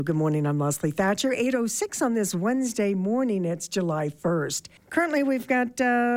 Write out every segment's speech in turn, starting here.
Good morning, I'm Leslie Thatcher. 8:06 on this Wednesday morning. It's July 1st. Currently, we've got,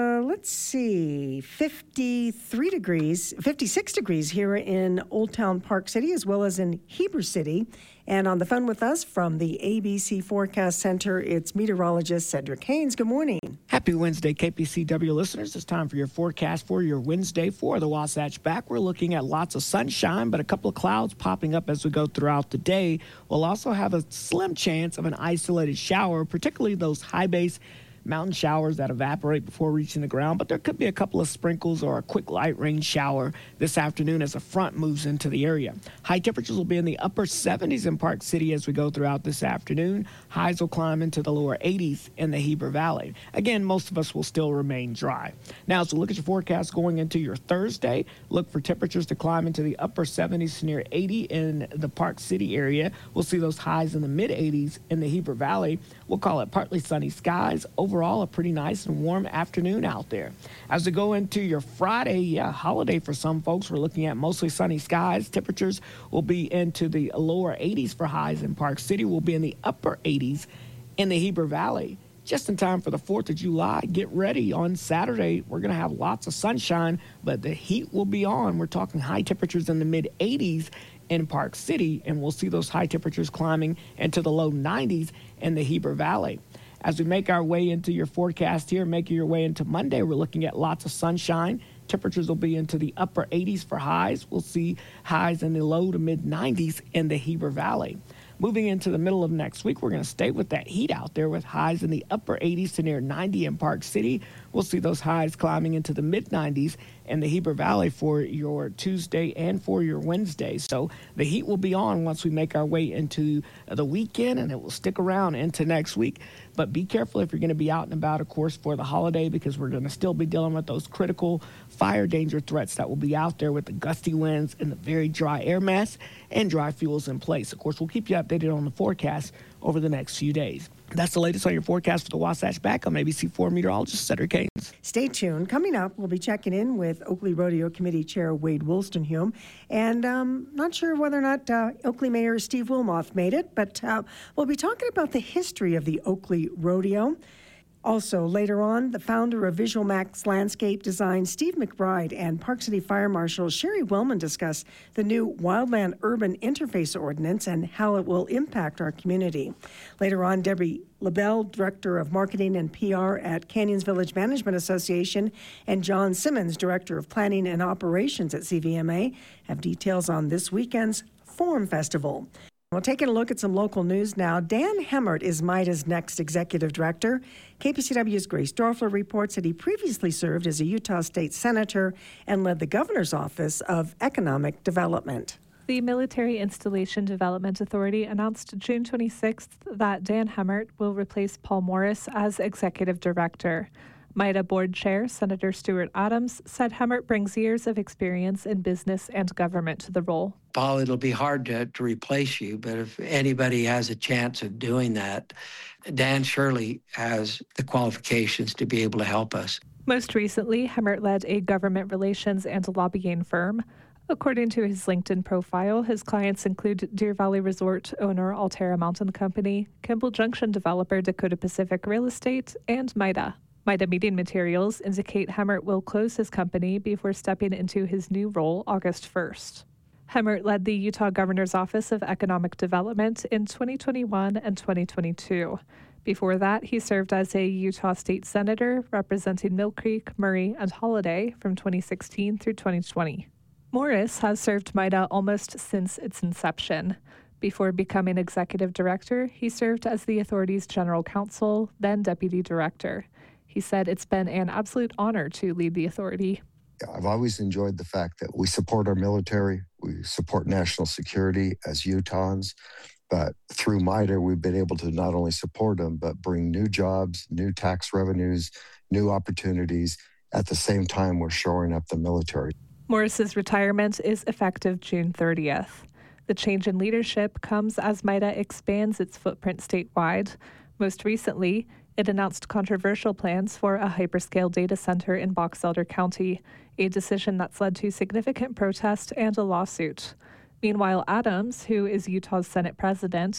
56 degrees here in Old Town Park City, as well as in Heber City. And on the phone with us from the ABC Forecast Center, it's meteorologist Cedric Haynes. Good morning. Happy Wednesday, KPCW listeners. It's time for your forecast for your Wednesday for the Wasatch Back. We're looking at lots of sunshine, but a couple of clouds popping up as we go throughout the day. We'll also have a slim chance of an isolated shower, particularly those high base mountain showers that evaporate before reaching the ground, but there could be a couple of sprinkles or a quick light rain shower this afternoon as a front moves into the area. High temperatures will be in the upper 70s in Park City as we go throughout this afternoon. Highs will climb into the lower 80s in the Heber Valley. Again, most of us will still remain dry. Now, as we look at your forecast going into your Thursday, look for temperatures to climb into the upper 70s to near 80 in the Park City area. We'll see those highs in the mid 80s in the Heber Valley. We'll call it partly sunny skies. Overall, a pretty nice and warm afternoon out there. As we go into your Friday, holiday for some folks, we're looking at mostly sunny skies. Temperatures will be into the lower 80s for highs in Park City. We'll be in the upper 80s in the Heber Valley. Just in time for the 4th of July. Get ready on Saturday. We're going to have lots of sunshine, but the heat will be on. We're talking high temperatures in the mid 80s in Park City, and we'll see those high temperatures climbing into the low 90s in the Heber Valley. As we make our way into your forecast here, making your way into Monday, we're looking at lots of sunshine. Temperatures will be into the upper 80s for highs. We'll see highs in the low to mid 90s in the Heber Valley. Moving into the middle of next week, we're going to stay with that heat out there with highs in the upper 80s to near 90 in Park City. We'll see those highs climbing into the mid 90s in the Heber Valley for your Tuesday and for your Wednesday. So the heat will be on once we make our way into the weekend, and it will stick around into next week. But be careful if you're going to be out and about, of course, for the holiday, because we're going to still be dealing with those critical fire danger threats that will be out there with the gusty winds and the very dry air mass and dry fuels in place. Of course, we'll keep you updated on the forecast over the next few days. That's the latest on your forecast for the Wasatch Back. I'm ABC4 meteorologist Cedric Haynes. Stay tuned. Coming up, we'll be checking in with Oakley Rodeo Committee Chair Wade Wolstenhume. And not sure whether or not Oakley Mayor Steve Wilmoth made it, but we'll be talking about the history of the Oakley Rodeo. Also, later on, the founder of Visual Max Landscape Design, Steve McBride, and Park City Fire Marshal Sherry Wellman discuss the new Wildland Urban Interface Ordinance and how it will impact our community. Later on, Debbie LaBelle, Director of Marketing and PR at Canyons Village Management Association, and John Simmons, Director of Planning and Operations at CVMA, have details on this weekend's Forum Festival. Well, taking a look at some local news now. Dan Hemmert is MIDA's next executive director. KPCW's Grace Dorfler reports that he previously served as a Utah State Senator and led the Governor's Office of Economic Development. The Military Installation Development Authority announced June 26th that Dan Hemmert will replace Paul Morris as executive director. MIDA Board Chair Senator Stuart Adams said Hemmert brings years of experience in business and government to the role. Paul, it'll be hard to replace you, but if anybody has a chance of doing that, Dan surely has the qualifications to be able to help us. Most recently, Hemmert led a government relations and lobbying firm. According to his LinkedIn profile, his clients include Deer Valley Resort owner Altera Mountain Company, Kimball Junction developer Dakota Pacific Real Estate, and MIDA. MIDA meeting materials indicate Hemmert will close his company before stepping into his new role August 1st. Hemmert led the Utah Governor's Office of Economic Development in 2021 and 2022. Before that, he served as a Utah State Senator representing Mill Creek, Murray, and Holiday from 2016 through 2020. Morris has served MIDA almost since its inception. Before becoming executive director, he served as the authority's general counsel, then deputy director. He said it's been an absolute honor to lead the authority. I've always enjoyed the fact that we support our military, we support national security as Utahns, but through MIDA, we've been able to not only support them, but bring new jobs, new tax revenues, new opportunities. At the same time, we're shoring up the military. Morris's retirement is effective June 30th. The change in leadership comes as MIDA expands its footprint statewide. Most recently, it announced controversial plans for a hyperscale data center in Box Elder County, a decision that's led to significant protest and a lawsuit. Meanwhile, Adams, who is Utah's Senate president,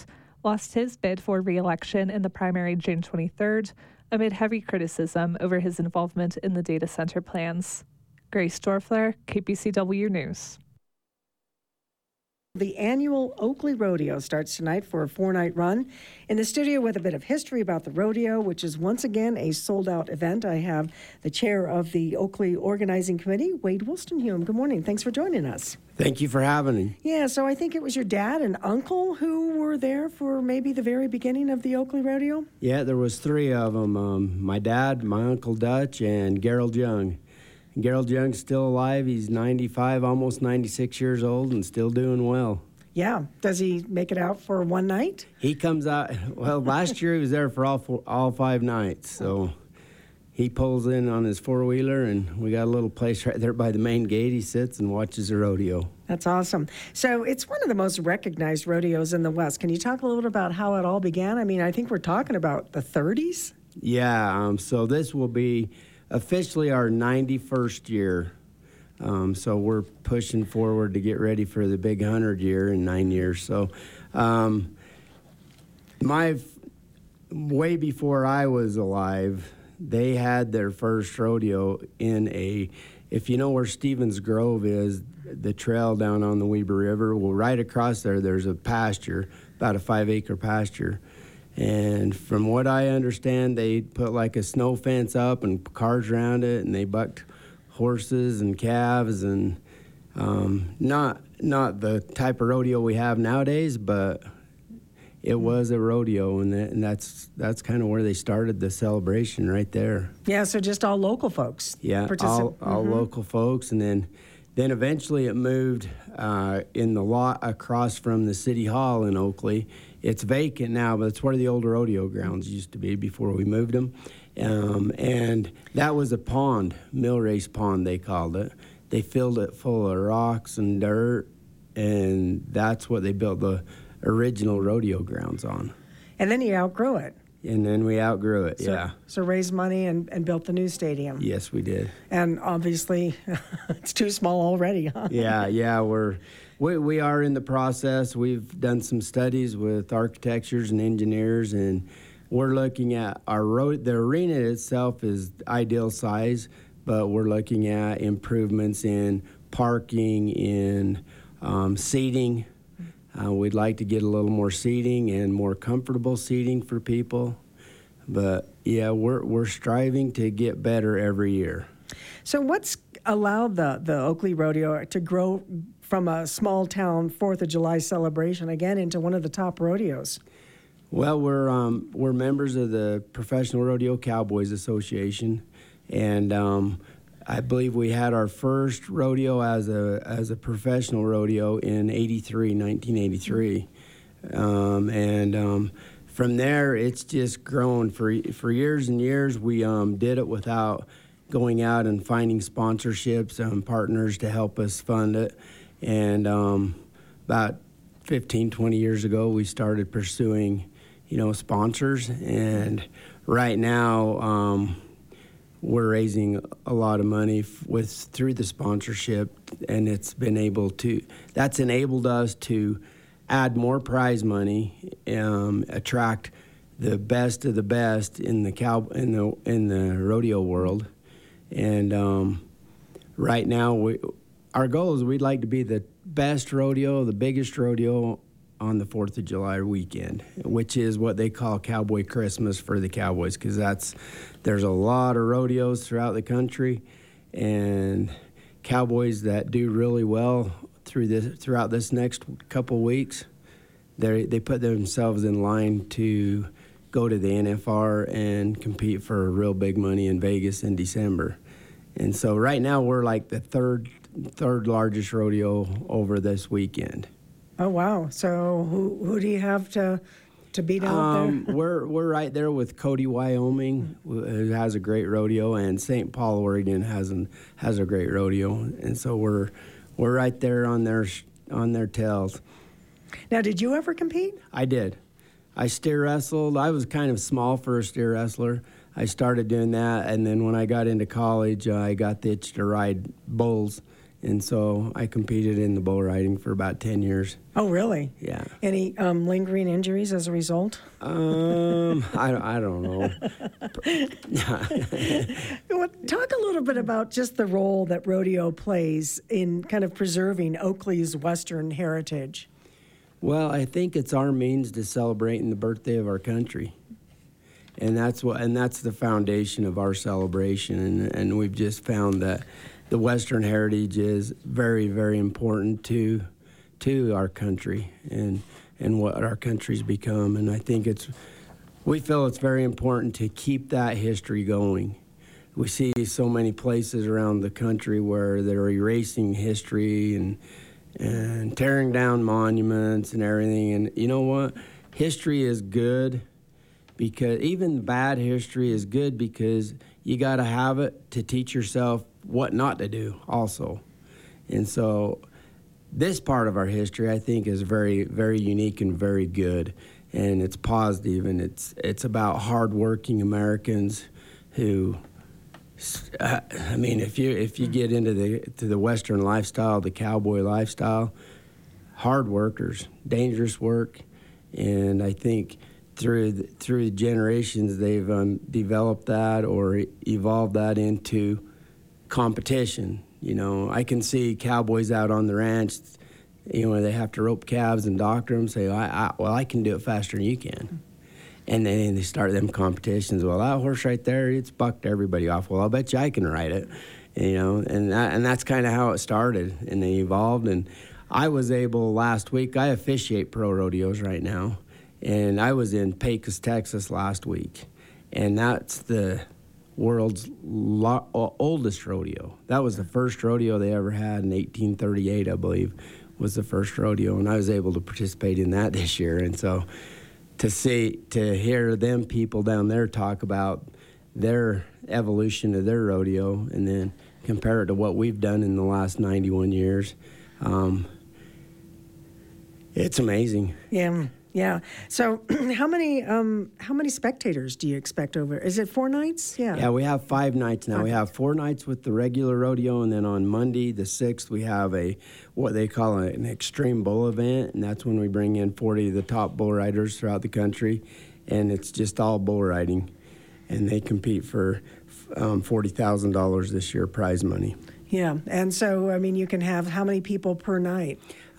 lost his bid for re-election in the primary June 23rd amid heavy criticism over his involvement in the data center plans. Grace Dorfler, KPCW News. The annual Oakley Rodeo starts tonight for a 4-night run. In the studio with a bit of history about the rodeo, which is once again a sold-out event, I have the chair of the Oakley Organizing Committee, Wade Wolstenhume. Good morning. Thanks for joining us. Thank you for having me. Yeah, so I think it was your dad and uncle who were there for maybe the very beginning of the Oakley Rodeo? Yeah, there was 3 of them. My dad, my Uncle Dutch, and Gerald Young. Gerald Young's still alive. He's 95, almost 96 years old, and still doing well. Yeah. Does he make it out for one night? He comes out, well, last year he was there for all 5 nights. So he pulls in on his 4-wheeler, and we got a little place right there by the main gate. He sits and watches the rodeo. That's awesome. So it's one of the most recognized rodeos in the West. Can you talk a little bit about how it all began? I mean, I think we're talking about the 30s? Yeah, so this will be officially our 91st year. So we're pushing forward to get ready for the big 100 year in 9 years. So way before I was alive, they had their first rodeo in if you know where Stevens Grove is, the trail down on the Weber River, well, right across there's a pasture, about a 5-acre pasture. And from what I understand, they put like a snow fence up and cars around it, and they bucked horses and calves, and not the type of rodeo we have nowadays, but it was a rodeo, and that's kind of where they started the celebration right there. Yeah, so just all local folks. Yeah, all local folks, and then eventually it moved in the lot across from the City Hall in Oakley. It's vacant now, but it's where the old rodeo grounds used to be before we moved them. And that was a pond, mill race pond they called it. They filled it full of rocks and dirt, and that's what they built the original rodeo grounds on. And then you outgrew it. And then we outgrew it, yeah. So raised money and built the new stadium. Yes, we did. And obviously, it's too small already, huh? Yeah, we are in the process. We've done some studies with architects and engineers, and we're looking at the arena itself is ideal size, but we're looking at improvements in parking, in seating. We'd like to get a little more seating and more comfortable seating for people. But yeah, we're striving to get better every year. So what's allowed the Oakley Rodeo to grow from a small town 4th of July celebration again into one of the top rodeos? Well, we're members of the Professional Rodeo Cowboys Association, and I believe we had our first rodeo as a professional rodeo in 1983. From there, it's just grown. For years and years, we did it without going out and finding sponsorships and partners to help us fund it. And about 15, 20 years ago, we started pursuing, sponsors. And right now, we're raising a lot of money through the sponsorship, and that's enabled us to add more prize money, attract the best of the best in the rodeo world. And right now, our goal is we'd like to be the best rodeo, the biggest rodeo on the 4th of July weekend, which is what they call Cowboy Christmas for the Cowboys, because there's a lot of rodeos throughout the country, and cowboys that do really well throughout this next couple weeks, they put themselves in line to go to the NFR and compete for real big money in Vegas in December. And so right now we're like the third largest rodeo over this weekend. Oh wow! So who do you have to beat out there? We're right there with Cody, Wyoming, who has a great rodeo, and St. Paul, Oregon has a great rodeo, and so we're right there on their tails. Now, did you ever compete? I did. I steer wrestled. I was kind of small for a steer wrestler. I started doing that, and then when I got into college, I got the itch to ride bulls. And so I competed in the bull riding for about 10 years. Oh, really? Yeah. Any lingering injuries as a result? I don't know. Well, talk a little bit about just the role that rodeo plays in kind of preserving Oakley's Western heritage. Well, I think it's our means to celebrating the birthday of our country. And that's the foundation of our celebration. And we've just found that the Western heritage is very, very important to our country and what our country's become. And I think we feel it's very important to keep that history going. We see so many places around the country where they're erasing history and tearing down monuments and everything. And you know what? History is good, because even bad history is good, because you got to have it to teach yourself what not to do also. And so this part of our history, I think, is very, very unique and very good. And it's positive, and it's about hardworking Americans who, I mean, if you get into the Western lifestyle, the cowboy lifestyle, hard workers, dangerous work. And I think through the generations, they've developed that or evolved that into competition. You know, I can see cowboys out on the ranch, you know, they have to rope calves and doctor them, say, well, I can do it faster than you can. And then they start them competitions. Well, that horse right there, it's bucked everybody off. Well, I'll bet you I can ride it. You know, and that's kind of how it started, and they evolved. And I was able last week, I officiate pro rodeos right now, and I was in Pecos, Texas last week, and that's the world's oldest rodeo. That was the first rodeo they ever had in 1838, I believe, was the first rodeo, and I was able to participate in that this year. And so to hear them people down there talk about their evolution of their rodeo and then compare it to what we've done in the last 91 years, it's amazing. Yeah. So how many spectators do you expect over? Is it 4 nights? Yeah. Yeah, we have 5 nights now. We have 4 nights with the regular rodeo, and then on Monday, the 6th, we have what they call an extreme bull event, and that's when we bring in 40 of the top bull riders throughout the country, and it's just all bull riding, and they compete for $40,000 this year prize money. Yeah, and so I mean, you can have how many people per night?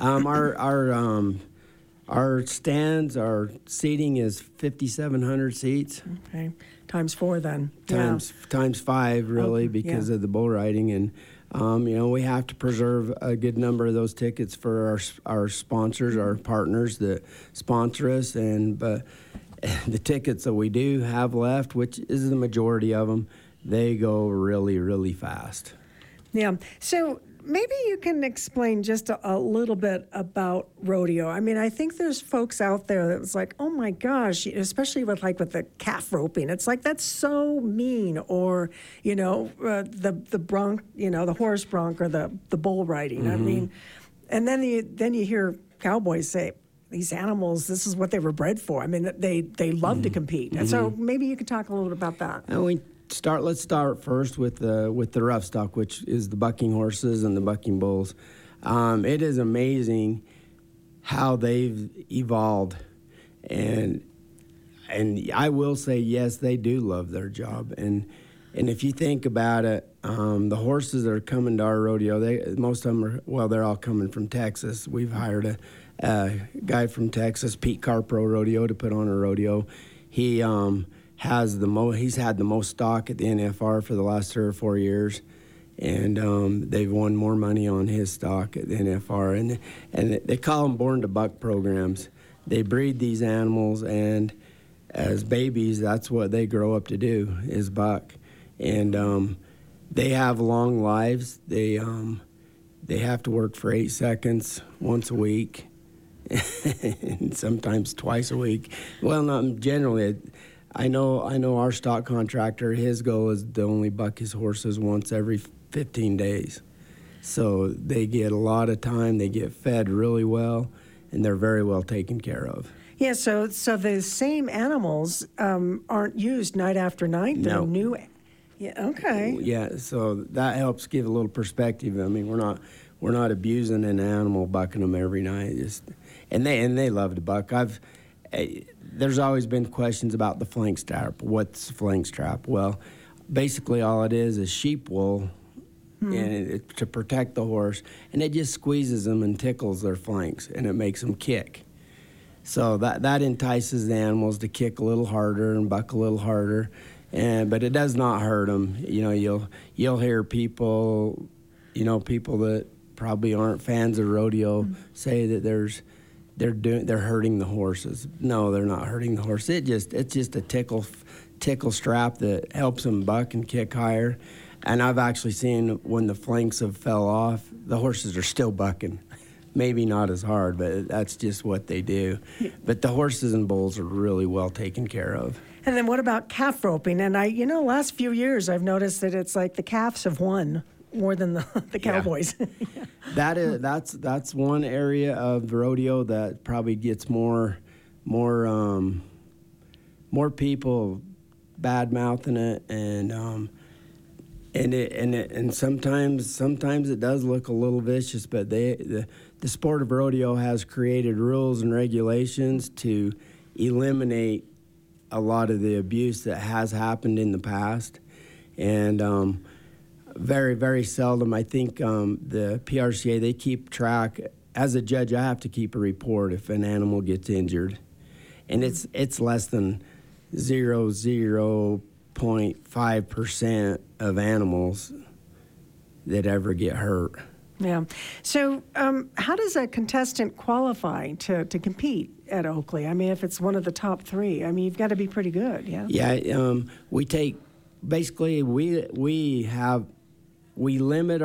Our stands, our seating is 5,700 seats. Okay, times 4 then. Times 5 really, because of the bull riding, and you know, we have to preserve a good number of those tickets for our sponsors, our partners that sponsor us, but the tickets that we do have left, which is the majority of them, they go really, really fast. Yeah. So maybe you can explain just a little bit about rodeo. I mean, I think there's folks out there that's like, oh my gosh, especially with the calf roping. It's like, that's so mean. Or, you know, the bronc, you know, the horse bronc or the bull riding. Mm-hmm. I mean, and then you hear cowboys say, these animals, this is what they were bred for. I mean, they love to compete. And so maybe you could talk a little bit about that. And let's start first with the rough stock, which is the bucking horses and the bucking bulls. It is amazing how they've evolved, and I will say, yes, they do love their job. And if you think about it, the horses that are coming to our rodeo, most of them they're all coming from Texas. We've hired a guy from Texas, Pete Carpro Rodeo, to put on a rodeo. He he's had the most stock at the NFR for the last 3 or 4 years, and they've won more money on his stock at the NFR. And they call them born to buck programs. They breed these animals, and as babies, that's what they grow up to do, is buck. And they have long lives. They have to work for 8 seconds once a week, and sometimes twice a week. Well, not generally. I know our stock contractor, his goal is to only buck his horses once every 15 days. So they get a lot of time, they get fed really well, and they're very well taken care of. Yeah, so the same animals aren't used night after night? They're No. new. Yeah, okay. Yeah, so that helps give a little perspective. I mean, we're not abusing an animal, bucking them every night. And they love to buck. There's always been questions about the flank strap. What's the flank strap? Well, basically all it is sheep wool, and to protect the horse, and it just squeezes them and tickles their flanks, and it makes them kick. So that entices the animals to kick a little harder and buck a little harder, but it does not hurt them. You know, you'll hear people, people that probably aren't fans of rodeo say that they're hurting the horses. No, they're not hurting the horse. It's just a tickle strap that helps them buck and kick higher. And I've actually seen when the flanks have fell off, the horses are still bucking. Maybe not as hard, but that's just what they do. But the horses and bulls are really well taken care of. And then what about calf roping? And last few years I've noticed that it's like the calves have won more than the cowboys. That's one area of the rodeo that probably gets more people bad mouthing it, and sometimes it does look a little vicious, but the sport of rodeo has created rules and regulations to eliminate a lot of the abuse that has happened in the past, and very, very seldom. I think the PRCA, they keep track. As a judge, I have to keep a report if an animal gets injured, and it's less than 0.5% of animals that ever get hurt. Yeah. So how does a contestant qualify to compete at Oakley? I mean, if it's one of the top three, I mean, you've got to be pretty good, yeah? Yeah, we take, basically, we limit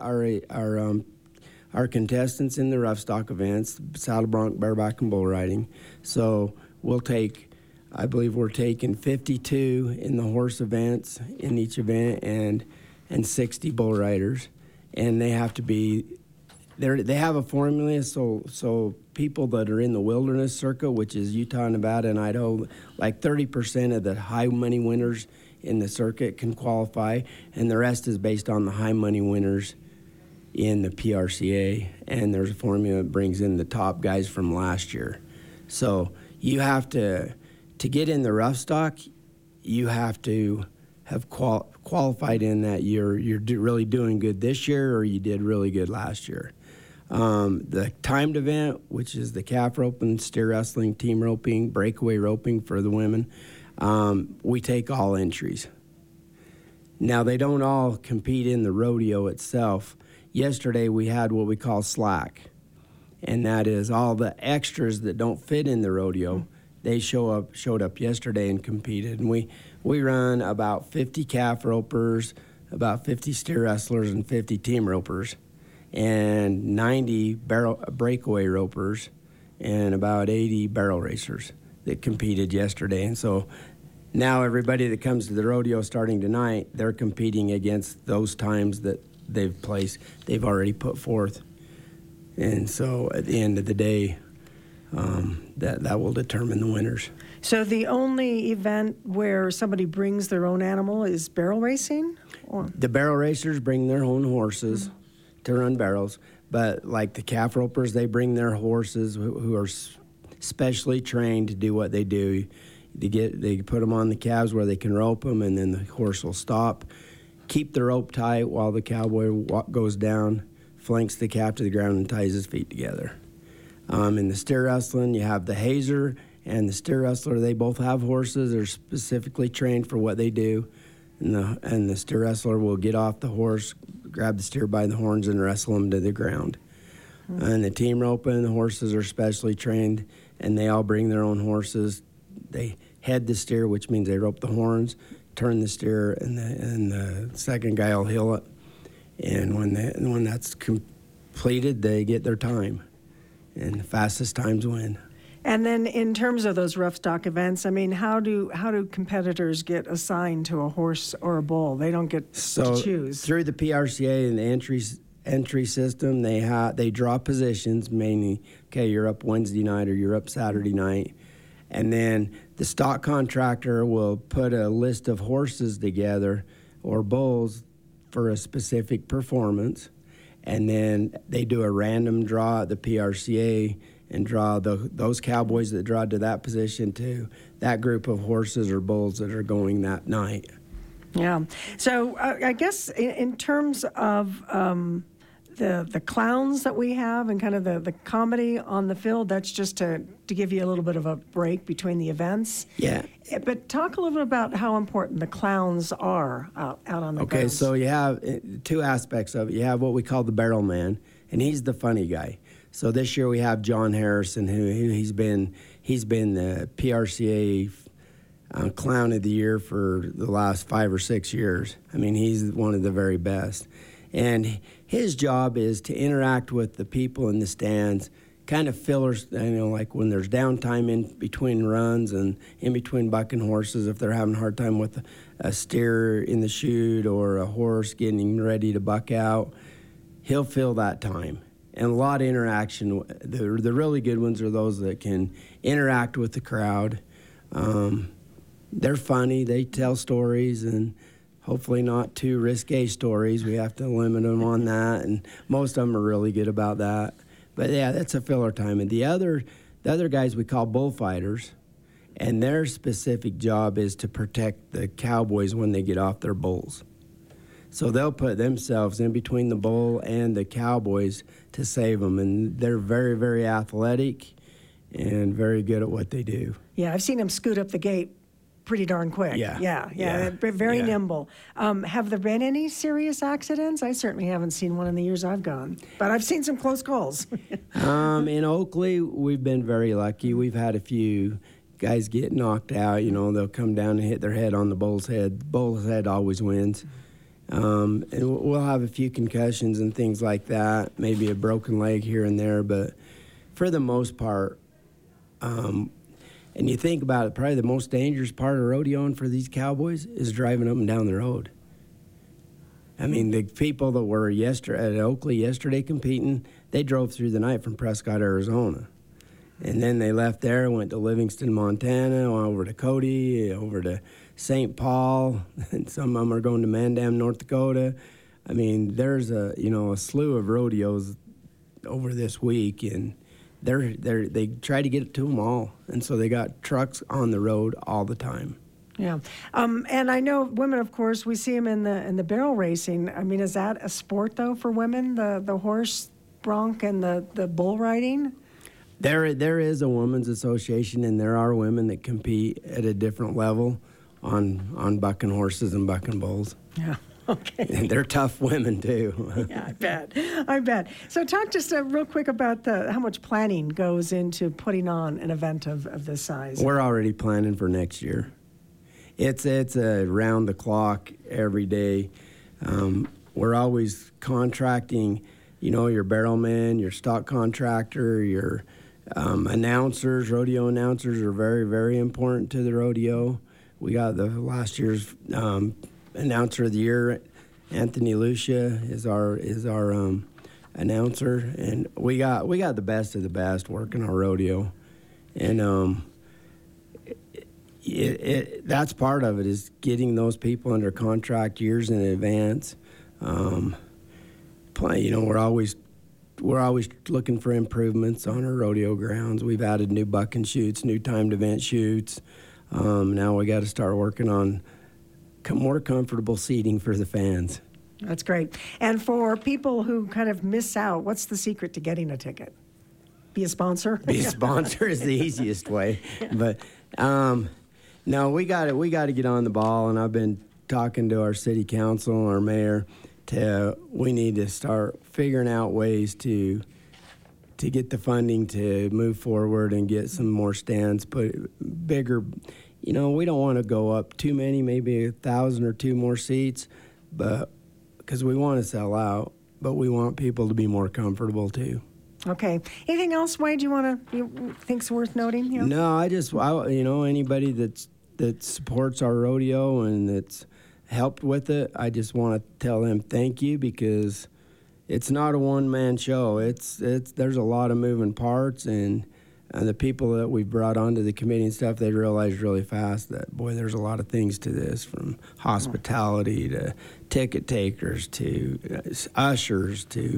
our contestants in the rough stock events, saddle bronc, bareback, and bull riding. So we'll take, I believe we're taking 52 in the horse events in each event, and 60 bull riders, and they have to be. They have a formula, so people that are in the wilderness circuit, which is Utah, Nevada, and Idaho, like 30% of the high money winners in the circuit can qualify, and the rest is based on the high money winners in the PRCA, and there's a formula that brings in the top guys from last year. So you have to get in the rough stock, you have to have qualified in that you're really doing good this year, or you did really good last year. The timed event, which is the calf roping, steer wrestling, team roping, breakaway roping for the women, we take all entries. Now, they don't all compete in the rodeo itself. Yesterday, we had what we call slack, and that is all the extras that don't fit in the rodeo. They showed up yesterday and competed, and we run about 50 calf ropers, about 50 steer wrestlers, and 50 team ropers, and 90 breakaway ropers, and about 80 barrel racers that competed yesterday. And so now everybody that comes to the rodeo starting tonight, they're competing against those times that they've already put forth. And so at the end of the day, that will determine the winners. So the only event where somebody brings their own animal is barrel racing? Or? The barrel racers bring their own horses to run barrels, but like the calf ropers, they bring their horses who are specially trained to do what they do. They put them on the calves where they can rope them, and then the horse will stop, keep the rope tight while the cowboy goes down, flanks the calf to the ground, and ties his feet together. In the steer wrestling, you have the hazer and the steer wrestler. They both have horses. They're specifically trained for what they do. And the steer wrestler will get off the horse, grab the steer by the horns, and wrestle him to the ground. And the team roping, the horses are specially trained, and they all bring their own horses. They head the steer, which means they rope the horns, turn the steer, and the second guy will heel it. And when that's completed, they get their time. And the fastest times win. And then in terms of those rough stock events, I mean, how do competitors get assigned to a horse or a bull? They don't get to choose. Through the PRCA and the entry system, they draw positions, mainly, okay, you're up Wednesday night or you're up Saturday night. And then the stock contractor will put a list of horses together or bulls for a specific performance, and then they do a random draw at the PRCA and draw those cowboys that draw to that position to that group of horses or bulls that are going that night. Yeah. So I guess in terms of the clowns that we have and kind of the comedy on the field, that's just to give you a little bit of a break between the events. Yeah. But talk a little bit about how important the clowns are out on the grounds. So you have two aspects of it. You have what we call the barrel man, and he's the funny guy. So this year we have John Harrison, who he's been the PRCA Clown of the Year for the last 5 or 6 years. I mean, he's one of the very best. And his job is to interact with the people in the stands, kind of fillers, like when there's downtime in between runs and in between bucking horses, if they're having a hard time with a steer in the chute or a horse getting ready to buck out, he'll fill that time. And a lot of interaction. The really good ones are those that can interact with the crowd. They're funny. They tell stories, and hopefully not too risque stories. We have to limit them on that, and most of them are really good about that. But yeah, that's a filler time. And the other guys we call bullfighters, and their specific job is to protect the cowboys when they get off their bulls. So they'll put themselves in between the bull and the cowboys to save them, and they're very, very athletic and very good at what they do. Yeah, I've seen them scoot up the gate pretty darn quick. Yeah. They're very Yeah. nimble. Have there been any serious accidents? I certainly haven't seen one in the years I've gone, but I've seen some close calls. In Oakley, we've been very lucky. We've had a few guys get knocked out. They'll come down and hit their head on the bull's head. The bull's head always wins. And we'll have a few concussions and things like that, maybe a broken leg here and there, but for the most part, and you think about it, probably the most dangerous part of rodeoing for these cowboys is driving up and down the road. I mean, the people that were at Oakley yesterday competing, they drove through the night from Prescott, Arizona. And then they left there, went to Livingston, Montana, went over to Cody, over to St. Paul, and some of them are going to Mandam, North Dakota. I mean, there's a slew of rodeos over this week, and they try to get it to them all, and so they got trucks on the road all the time. Yeah, and I know women, of course, we see them in the barrel racing. I mean, is that a sport though for women? The horse bronc and the bull riding. There is a women's association, and there are women that compete at a different level on bucking horses and bucking bulls. Yeah. Okay. And they're tough women, too. Yeah, I bet. So talk just real quick about how much planning goes into putting on an event of this size. We're already planning for next year. It's a round the clock every day. We're always contracting, your barrelman, your stock contractor, your announcers. Rodeo announcers are very, very important to the rodeo. We got the last year's Announcer of the Year, Anthony Lucia is our announcer, and we got the best of the best working our rodeo, and that's part of it is getting those people under contract years in advance. We're always looking for improvements on our rodeo grounds. We've added new bucking chutes, new timed event chutes. Now we got to start working on more comfortable seating for the fans. That's great. And for people who kind of miss out, what's the secret to getting a ticket? Be a sponsor? Be a sponsor is the easiest way. Yeah. But no, we got to get on the ball, and I've been talking to our city council, our mayor, we need to start figuring out ways to get the funding to move forward and get some more stands, put bigger. We don't want to go up too many, maybe 1,000 or 2 more seats, but because we want to sell out, but we want people to be more comfortable too. Okay. Anything else, Wade, you think's worth noting? Yeah. No, anybody that supports our rodeo and that's helped with it, I just want to tell them thank you, because it's not a one-man show. There's a lot of moving parts, and And the people that we brought onto the committee and stuff, they realized really fast that, boy, there's a lot of things to this, from hospitality to ticket takers to ushers to,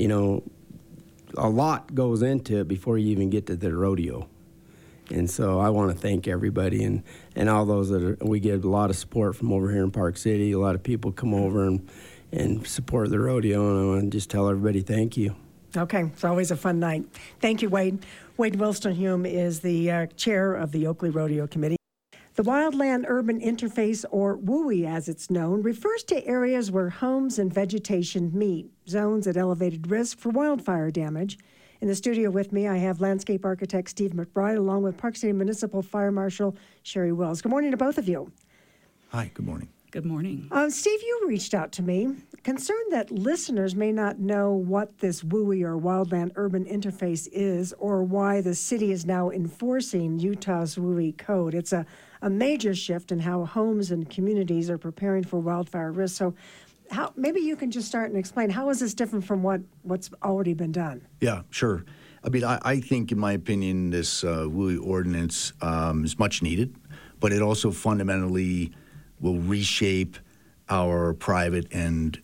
a lot goes into it before you even get to the rodeo. And so I want to thank everybody and all those we get a lot of support from over here in Park City. A lot of people come over and support the rodeo, and I want to just tell everybody thank you. Okay, it's always a fun night. Thank you, Wade. Wade Wilston-Hume is the chair of the Oakley Rodeo Committee. The Wildland Urban Interface, or WUI as it's known, refers to areas where homes and vegetation meet, zones at elevated risk for wildfire damage. In the studio with me, I have landscape architect Steve McBride, along with Park City Municipal Fire Marshal Sherry Wells. Good morning to both of you. Hi, good morning. Good morning. Steve, you reached out to me, concerned that listeners may not know what this WUI or Wildland Urban Interface is, or why the city is now enforcing Utah's WUI code. It's a major shift in how homes and communities are preparing for wildfire risk. So maybe you can just start and explain, how is this different from what's already been done? Yeah, sure. I mean, I think, in my opinion, this WUI ordinance is much needed, but it also fundamentally will reshape our private and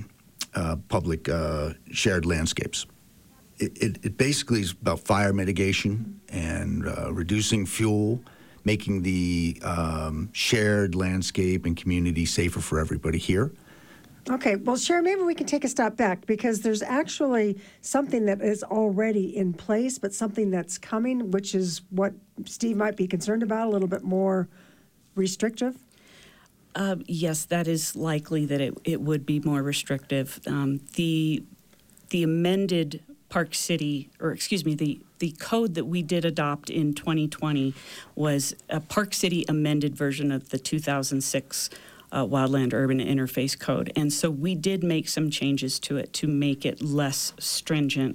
public shared landscapes. It basically is about fire mitigation and reducing fuel, making the shared landscape and community safer for everybody here. Okay, well, Sherry, maybe we can take a step back, because there's actually something that is already in place, but something that's coming, which is what Steve might be concerned about, a little bit more restrictive. Yes, that is likely that it would be more restrictive. The amended Park City, the code that we did adopt in 2020 was a Park City amended version of the 2006 Wildland Urban Interface Code. And so we did make some changes to it to make it less stringent,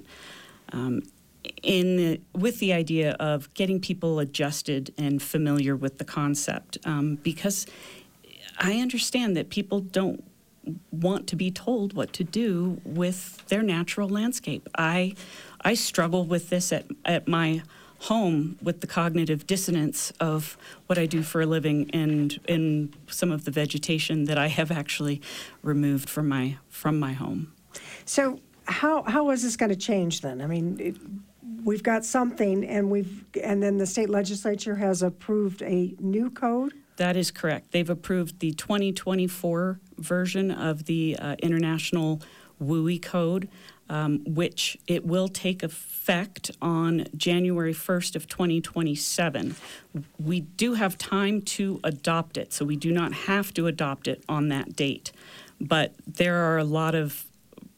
with the idea of getting people adjusted and familiar with the concept, because I understand that people don't want to be told what to do with their natural landscape. I struggle with this at my home, with the cognitive dissonance of what I do for a living and in some of the vegetation that I have actually removed from my home. So how is this going to change then? I mean, we've got something, and then the state legislature has approved a new code? That is correct. They've approved the 2024 version of the International WUI Code, which it will take effect on January 1st of 2027. We do have time to adopt it, so we do not have to adopt it on that date. But there are a lot of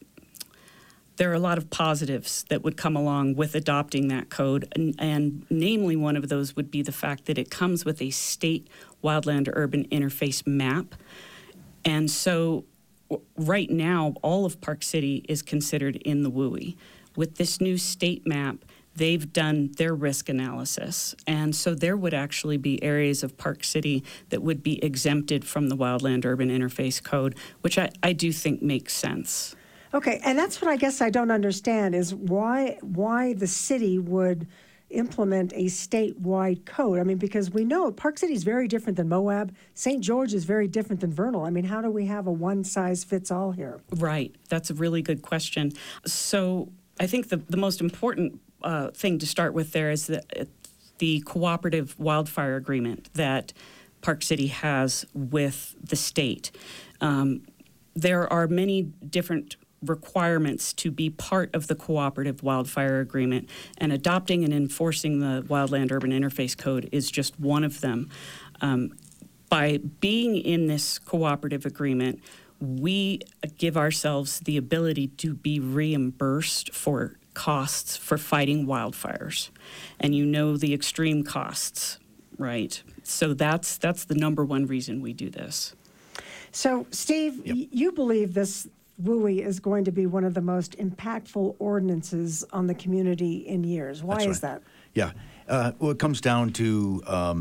positives that would come along with adopting that code, and namely one of those would be the fact that it comes with a state wildland urban interface map. And so right now, all of Park City is considered in the WUI. With this new state map, they've done their risk analysis. And so there would actually be areas of Park City that would be exempted from the Wildland Urban Interface Code, which I do think makes sense. Okay, and that's what I guess I don't understand, is why the city would implement a statewide code. I mean, because we know Park City is very different than Moab. St. George is very different than Vernal. I mean, how do we have a one-size-fits-all here? Right. That's a really good question. So I think the most important thing to start with there is the cooperative wildfire agreement that Park City has with the state. There are many different requirements to be part of the cooperative wildfire agreement, and adopting and enforcing the Wildland Urban Interface Code is just one of them. By being in this cooperative agreement, we give ourselves the ability to be reimbursed for costs for fighting wildfires. And you know the extreme costs, right? So that's the number one reason we do this. So, Steve, Yep. You believe this WUI is going to be one of the most impactful ordinances on the community in years. Why That's is right. that? Yeah. Well, it comes down to,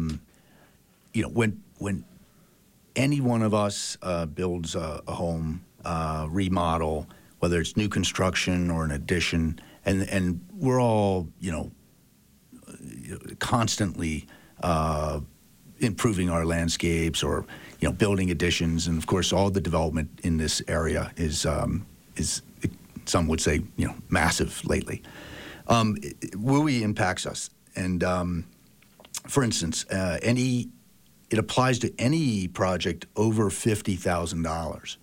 when any one of us builds a home, remodel, whether it's new construction or an addition, and we're all, constantly improving our landscapes or building additions, and of course all the development in this area is some would say massive lately. WUI impacts us, and for instance, it applies to any project over $50,000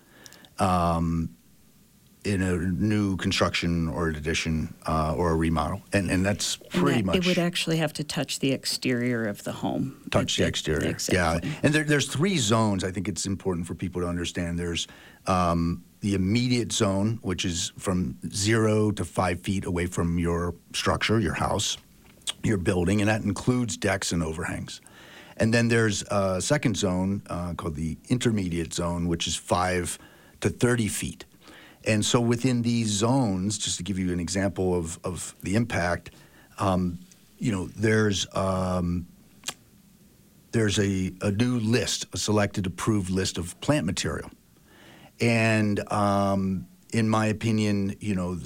in a new construction or an addition or a remodel, and that's pretty much. It would actually have to touch the exterior of the home. Touch the exterior, exactly. Yeah. And there's 3 zones. I think it's important for people to understand. There's the immediate zone, which is from 0 to 5 feet away from your structure, your house, your building, and that includes decks and overhangs. And then there's a second zone called the intermediate zone, which is 5 to 30 feet. And so within these zones, just to give you an example of the impact, there's a new list, a selected approved list of plant material. And in my opinion,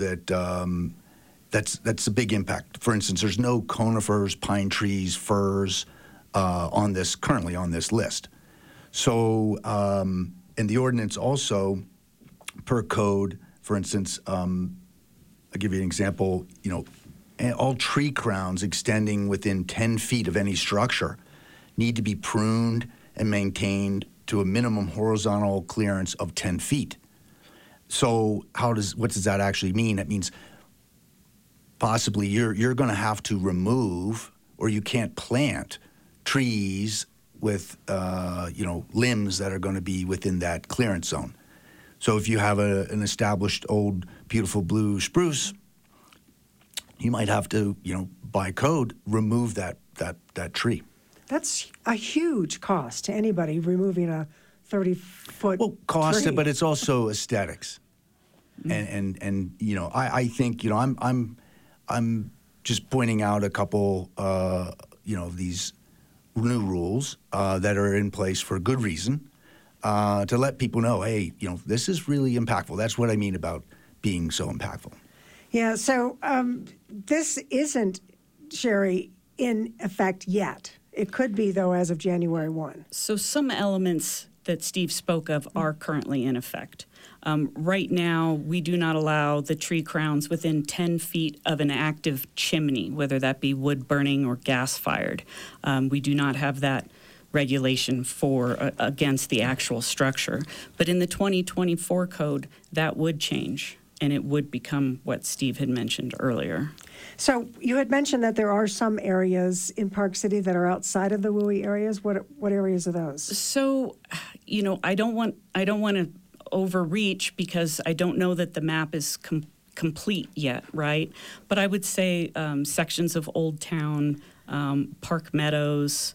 that's a big impact. For instance, there's no conifers, pine trees, firs currently on this list. So, and the ordinance also, per code, for instance, I'll give you an example, all tree crowns extending within 10 feet of any structure need to be pruned and maintained to a minimum horizontal clearance of 10 feet. So what does that actually mean? That means possibly you're going to have to remove, or you can't plant trees with limbs that are going to be within that clearance zone. So if you have an established old beautiful blue spruce, you might have to by code remove that tree. That's a huge cost to anybody removing a 30-foot cost, tree. but it's also aesthetics. And I think I'm just pointing out a couple these new rules that are in place for good reason, to let people know, hey, this is really impactful. That's what I mean about being so impactful. Yeah, so this isn't, Sherry, in effect yet. It could be, though, as of January 1. So some elements that Steve spoke of are currently in effect. Right now, we do not allow the tree crowns within 10 feet of an active chimney, whether that be wood burning or gas-fired. We do not have that regulation against the actual structure. But in the 2024 code, that would change, and it would become what Steve had mentioned earlier. So you had mentioned that there are some areas in Park City that are outside of the WUI areas. What areas are those? So, I don't want to overreach because I don't know that the map is complete yet, right? But I would say sections of Old Town, Park Meadows,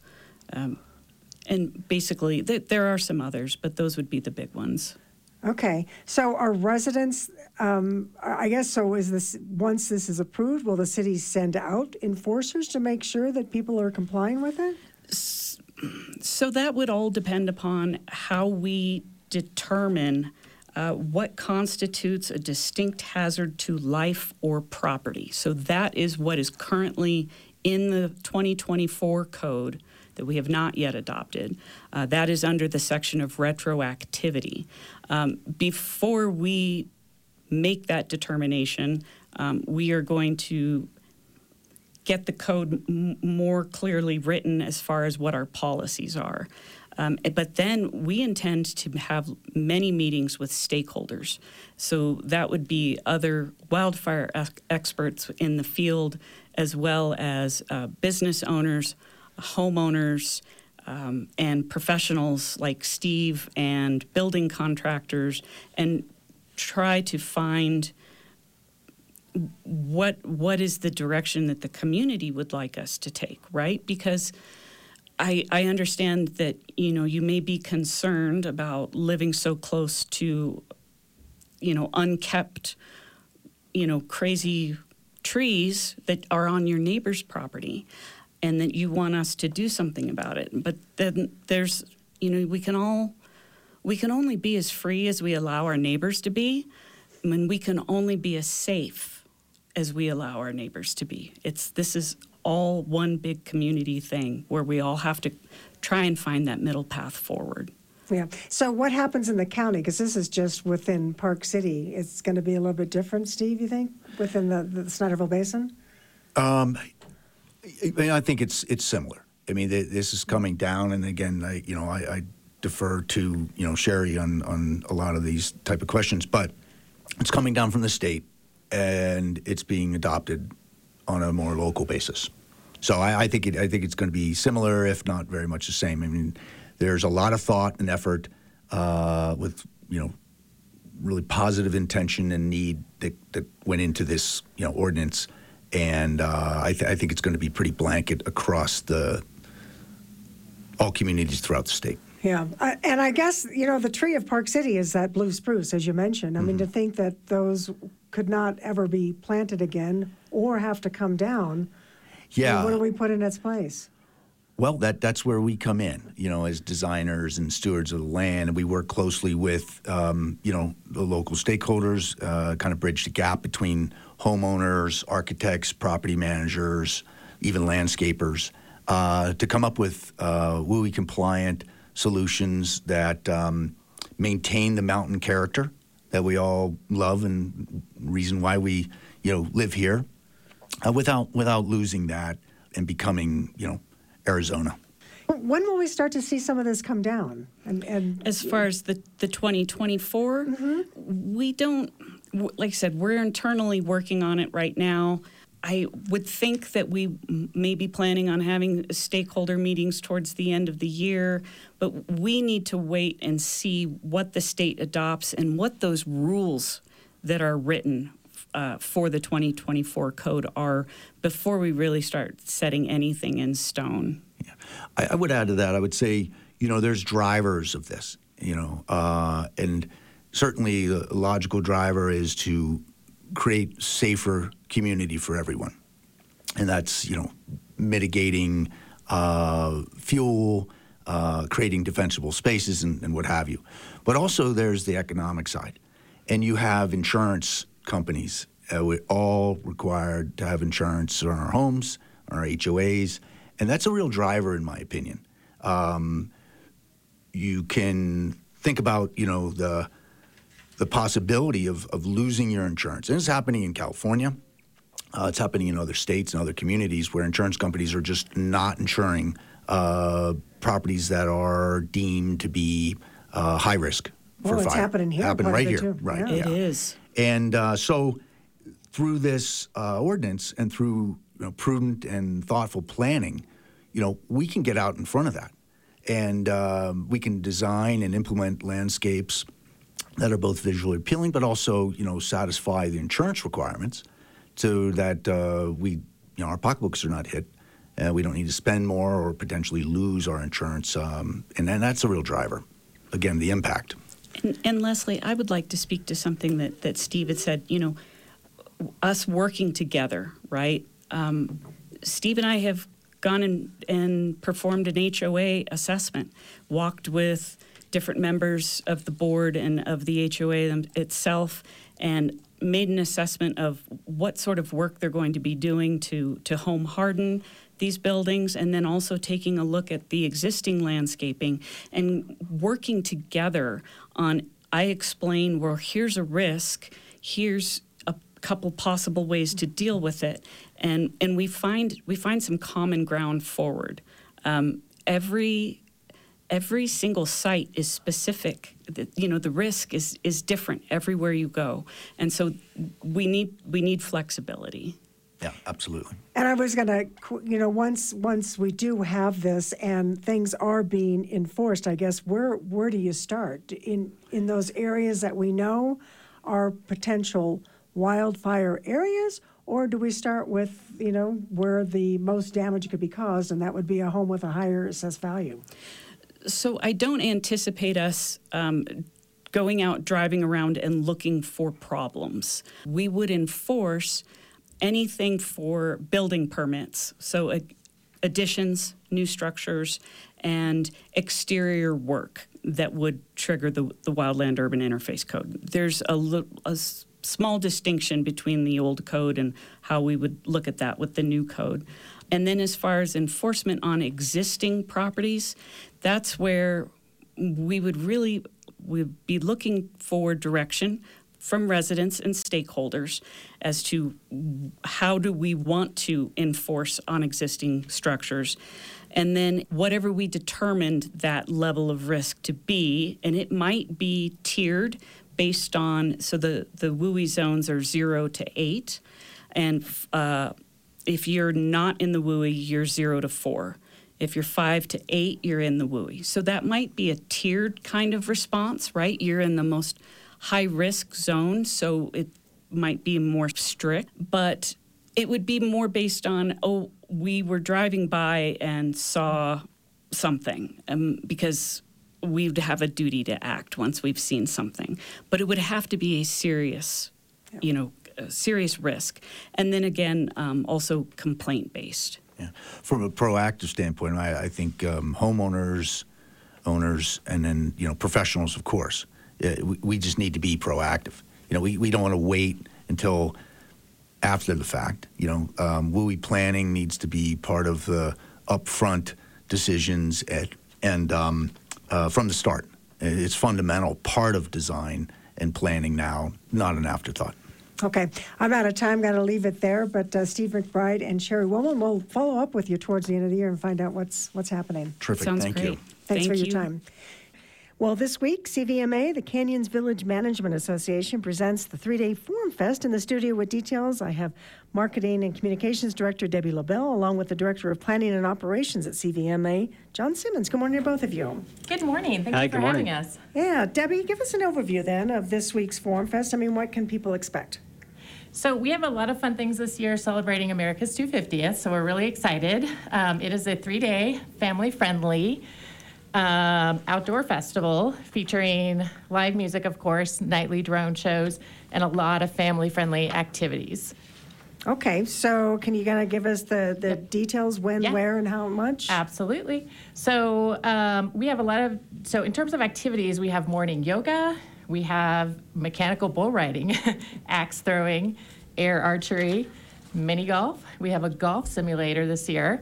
and basically there are some others, but those would be the big ones. Okay. So are residents, I guess, so is this, once this is approved, will the city send out enforcers to make sure that people are complying with it? So that would all depend upon how we determine what constitutes a distinct hazard to life or property. So that is what is currently in the 2024 code that we have not yet adopted. That is under the section of retroactivity. Before we make that determination, we are going to get the code more clearly written as far as what our policies are. But then we intend to have many meetings with stakeholders. So that would be other wildfire experts in the field, as well as business owners, homeowners, and professionals like Steve and building contractors, and try to find what is the direction that the community would like us to take, right? Because I understand that, you may be concerned about living so close to, unkept, crazy trees that are on your neighbor's property, and that you want us to do something about it. But then there's, we can only be as free as we allow our neighbors to be, and we can only be as safe as we allow our neighbors to be. This is all one big community thing where we all have to try and find that middle path forward. Yeah. So what happens in the county? Because this is just within Park City. It's going to be a little bit different, Steve, you think, within the Snyderville Basin? I think it's similar. I mean, this is coming down, and again, I defer to Sherry on a lot of these type of questions, but it's coming down from the state, and it's being adopted on a more local basis. So I think it's going to be similar, if not very much the same. I mean, there's a lot of thought and effort with really positive intention and need that went into this ordinance, and I think it's going to be pretty blanket across all communities throughout the state. Yeah, and I guess, the tree of Park City is that blue spruce, as you mentioned. I mean, to think that those could not ever be planted again or have to come down, yeah. What do we put in its place? Well, that's where we come in, as designers and stewards of the land, and we work closely with, the local stakeholders, kind of bridge the gap between homeowners, architects, property managers, even landscapers, to come up with WUI compliant solutions that maintain the mountain character that we all love and reason why we live here, without losing that and becoming Arizona. When will we start to see some of this come down? And as far as the 2024, we don't, like I said, we're internally working on it right now. I would think that we may be planning on having stakeholder meetings towards the end of the year, but we need to wait and see what the state adopts and what those rules that are written for the 2024 code are before we really start setting anything in stone. Yeah. I would add to that, I would say, there's drivers of this, and certainly the logical driver is to create safer community for everyone. And that's, mitigating fuel, creating defensible spaces and what have you. But also there's the economic side. And you have insurance companies. We're all required to have insurance on our homes, on our HOAs. And that's a real driver, in my opinion. You can think about, the possibility of losing your insurance. And it's happening in California. It's happening in other states and other communities where insurance companies are just not insuring properties that are deemed to be high risk for fire. It's happening here. Happening right here. Too. Right. Yeah. It is. And so through this ordinance and through prudent and thoughtful planning, we can get out in front of that. And we can design and implement landscapes that are both visually appealing, but also, satisfy the insurance requirements so that our pocketbooks are not hit. We don't need to spend more or potentially lose our insurance. And that's a real driver. Again, the impact. And Leslie, I would like to speak to something that Steve had said, us working together, right? Steve and I have gone and performed an HOA assessment, walked with different members of the board and of the HOA itself, and made an assessment of what sort of work they're going to be doing to home harden these buildings, and then also taking a look at the existing landscaping and working together on, I explain, well, here's a risk, here's a couple possible ways to deal with it, and we find some common ground forward. Every single site is specific. The risk is different everywhere you go, and so we need flexibility. Yeah, absolutely. And I was going to, once we do have this and things are being enforced, I guess where do you start in those areas that we know are potential wildfire areas, or do we start with where the most damage could be caused, and that would be a home with a higher assessed value? So I don't anticipate us going out, driving around and looking for problems. We would enforce anything for building permits, so additions, new structures, and exterior work that would trigger the Wildland Urban Interface Code. There's a small distinction between the old code and how we would look at that with the new code. And then as far as enforcement on existing properties, that's where we'd be looking for direction from residents and stakeholders as to how do we want to enforce on existing structures. And then whatever we determined that level of risk to be, and it might be tiered based on, so the WUI zones are 0 to 8, and if you're not in the WUI, you're 0 to 4. If you're 5 to 8, you're in the WUI. So that might be a tiered kind of response, right? You're in the most high-risk zone, so it might be more strict. But it would be more based on, we were driving by and saw something, because we'd have a duty to act once we've seen something. But it would have to be a serious, serious risk. And then again, also complaint-based. Yeah. From a proactive standpoint, I think homeowners, owners, and then professionals, of course. We just need to be proactive. We don't want to wait until after the fact. WUI planning needs to be part of the upfront decisions and from the start. It's fundamental part of design and planning now, not an afterthought. Okay, I'm out of time, got to leave it there, but Steve McBride and Sherry Woolman will follow up with you towards the end of the year and find out what's happening. Terrific. Sounds Thank great. you. Thanks for your you. time. Well, this week, CVMA, the Canyons Village Management Association, presents the 3-day Forum Fest. In the studio with details, I have Marketing and Communications Director Debbie LaBelle, along with the Director of Planning and Operations at CVMA, John Simmons. Good morning to both of you. Good morning. Thank you for having us. Yeah, Debbie, give us an overview then of this week's Forum Fest. I mean, what can people expect? So we have a lot of fun things this year celebrating America's 250th, so we're really excited. It is a 3-day, family-friendly outdoor festival featuring live music, of course, nightly drone shows, and a lot of family-friendly activities. Okay, so can you kind of give us the details, when, Yeah. where, and how much? Absolutely. So we have so in terms of activities, we have morning yoga, we have mechanical bull riding, axe throwing, air archery, mini golf. We have a golf simulator this year.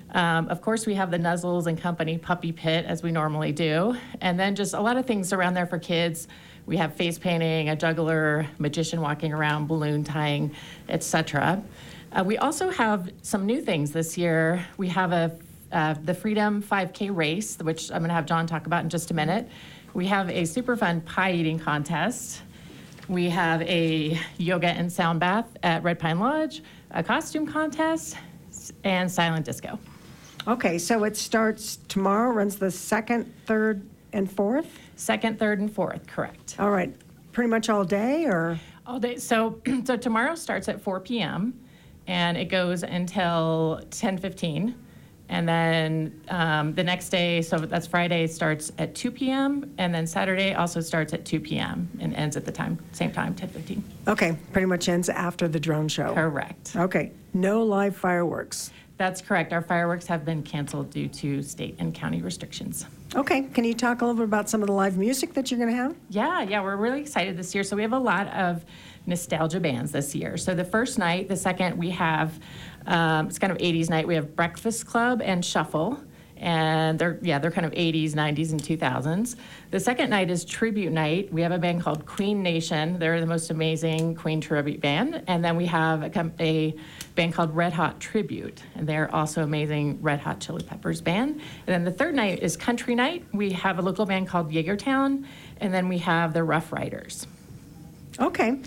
Of course, we have the Nuzzles and Company puppy pit, as we normally do. And then just a lot of things around there for kids. We have face painting, a juggler, magician walking around, balloon tying, etc. We also have some new things this year. We have the Freedom 5K race, which I'm going to have John talk about in just a minute. We have a super fun pie eating contest. We have a yoga and sound bath at Red Pine Lodge, a costume contest, and silent disco. Okay, so it starts tomorrow, runs the 2nd, 3rd, and 4th? 2nd, 3rd, and 4th, correct. All right, pretty much all day, or? All day. So tomorrow starts at 4 p.m. and it goes until 10:15. And then the next day, so that's Friday, starts at 2 p.m. And then Saturday also starts at 2 p.m. and ends at the same time, 10:15. Okay, pretty much ends after the drone show. Correct. Okay, no live fireworks. That's correct. Our fireworks have been canceled due to state and county restrictions. Okay, can you talk a little bit about some of the live music that you're going to have? Yeah, we're really excited this year. So we have a lot of nostalgia bands this year. So the first night, the second, we have, it's kind of 80s night. We have Breakfast Club and Shuffle. And they're kind of 80s, 90s, and 2000s. The second night is Tribute Night. We have a band called Queen Nation. They're the most amazing Queen tribute band. And then we have a band called Red Hot Tribute, and they're also amazing Red Hot Chili Peppers band. And then the third night is Country Night. We have a local band called Jaegertown, and then we have the Rough Riders. Okay,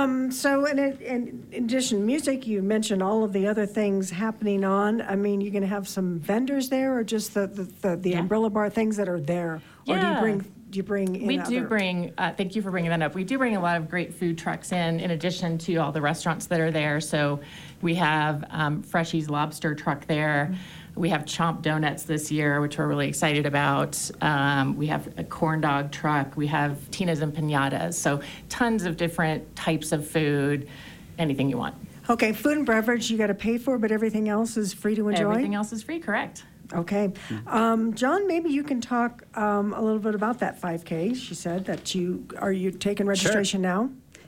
so in addition to music, you mentioned all of the other things happening on. I mean, you're going to have some vendors there, or just the umbrella bar things that are there? Or Yeah. do you bring in We other? do bring, thank you for bringing that up. We do bring a lot of great food trucks in addition to all the restaurants that are there. So we have Freshy's Lobster truck there. We have Chomp Donuts this year, which we're really excited about. We have a corn dog truck. We have Tina's and Pinatas. So tons of different types of food, anything you want. Okay, food and beverage you got to pay for, but everything else is free to enjoy? Everything else is free, correct. Okay. John, maybe you can talk a little bit about that 5K. She said that are you taking registration now?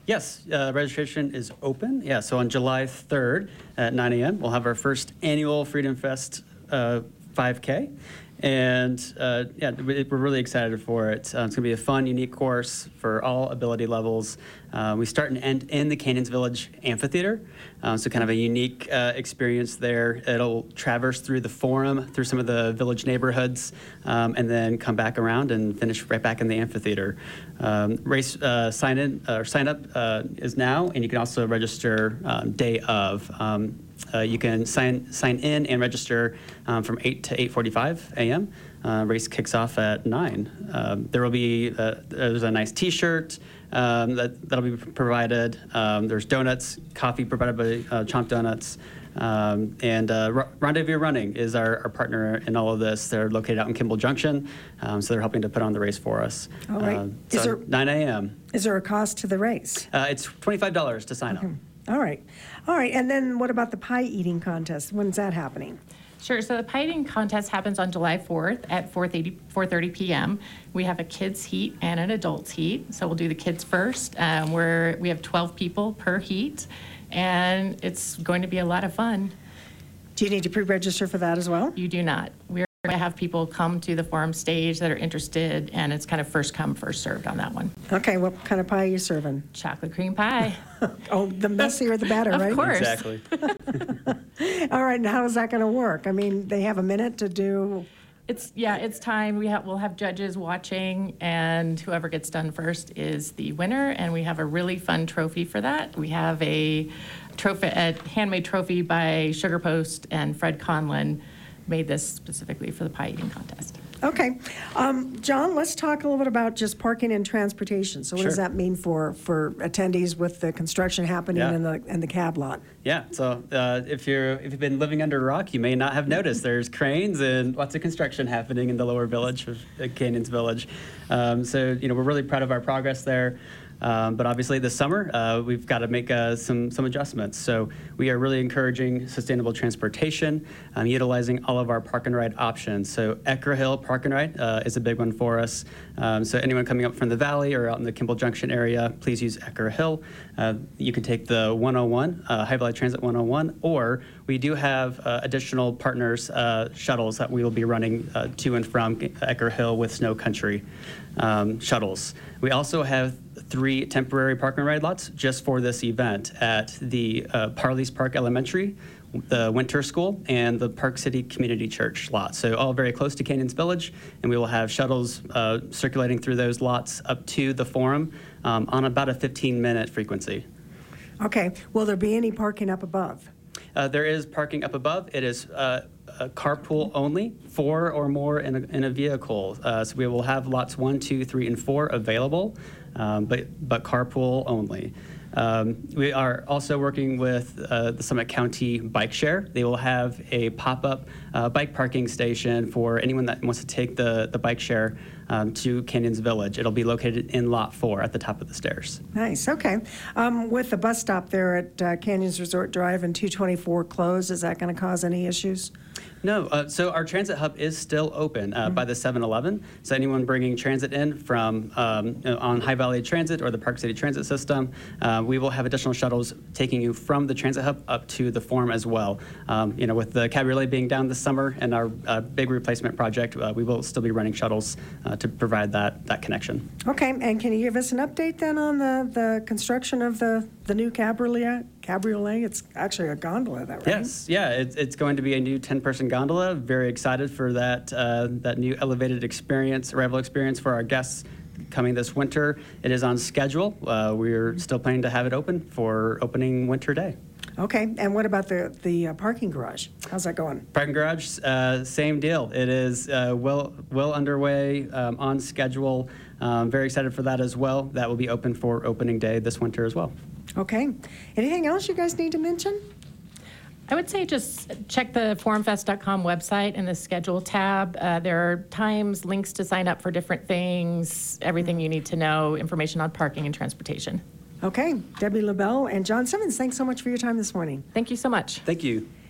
Yes, registration is open. Yeah, so on July 3rd at 9 a.m., we'll have our first annual Freedom Fest 5K. And we're really excited for it. It's going to be a fun, unique course for all ability levels. We start and end in the Canyons Village Amphitheater, so kind of a unique experience there. It'll traverse through the Forum, through some of the village neighborhoods, and then come back around and finish right back in the amphitheater. Race sign up is now, and you can also register day of. You can sign in and register from 8 to 8:45 a.m. Race kicks off at 9. There will be there's a nice T-shirt that'll be provided. There's donuts, coffee provided by Chomp Donuts. And Rendezvous Running is our partner in all of this. They're located out in Kimball Junction, so they're helping to put on the race for us. All right. So 9 a.m. Is there a cost to the race? It's $25 to sign up. All right. All right. And then what about the pie eating contest? When's that happening? Sure. So the pie eating contest happens on July 4th at 4:30 p.m. We have a kids heat and an adults heat. So we'll do the kids first. We have 12 people per heat, and it's going to be a lot of fun. Do you need to pre-register for that as well? You do not. We're going to have people come to the forum stage that are interested, and it's kind of first come, first served on that one. Okay. What kind of pie are you serving? Chocolate cream pie. Oh, the messier the better, right? Of course. Exactly. All right. And how is that going to work? I mean, they have a minute to do. It's time. We'll have judges watching, and whoever gets done first is the winner. And we have a really fun trophy for that. We have a handmade trophy by Sugar Post, and Fred Conlon made this specifically for the pie eating contest. Okay. John, let's talk a little bit about just parking and transportation. So what does that mean for attendees with the construction happening in the cab lot? Yeah, so if you've been living under a rock, you may not have noticed there's cranes and lots of construction happening in the lower village of Canyons Village. So we're really proud of our progress there. But obviously this summer, we've got to make some adjustments. So we are really encouraging sustainable transportation, utilizing all of our park and ride options. So Ecker Hill Park and Ride is a big one for us. So anyone coming up from the valley or out in the Kimball Junction area, please use Ecker Hill. You can take the 101, High Valley Transit 101, or we do have additional partners, shuttles that we will be running to and from Ecker Hill with Snow Country shuttles. We also have 3 temporary park and ride lots just for this event at the Parley's Park Elementary, the Winter School, and the Park City Community Church lot. So all very close to Canyons Village, and we will have shuttles circulating through those lots up to the Forum on about a 15-minute frequency. Okay. Will there be any parking up above? There is parking up above. It is carpool only, 4 or more in a vehicle. So we will have lots 1, 2, 3, and 4 available, but carpool only. We are also working with the Summit County Bike Share. They will have a pop-up bike parking station for anyone that wants to take the bike share to Canyons Village. It'll be located in Lot 4 at the top of the stairs. Nice. Okay. With the bus stop there at Canyons Resort Drive and 224 closed, is that going to cause any issues? No, so our transit hub is still open by the 7-Eleven. So anyone bringing transit in from on High Valley Transit or the Park City Transit System, we will have additional shuttles taking you from the transit hub up to the Forum as well. With the cabriolet being down this summer and our big replacement project, we will still be running shuttles to provide that connection. Okay, and can you give us an update then on the construction of the new cabriolet? It's actually a gondola, that right? Yes, yeah, it's going to be a new 10-person gondola. Very excited for that new elevated arrival experience for our guests coming this winter. It is on schedule. We're still planning to have it open for opening winter day. Okay, and what about the parking garage? How's that going? Parking garage, same deal. It is well underway, on schedule. Very excited for that as well. That will be open for opening day this winter as well. Okay. Anything else you guys need to mention? I would say just check the forumfest.com website in the schedule tab. There are times, links to sign up for different things, everything you need to know, information on parking and transportation. Okay. Debbie LaBelle and John Simmons, thanks so much for your time this morning. Thank you so much. Thank you.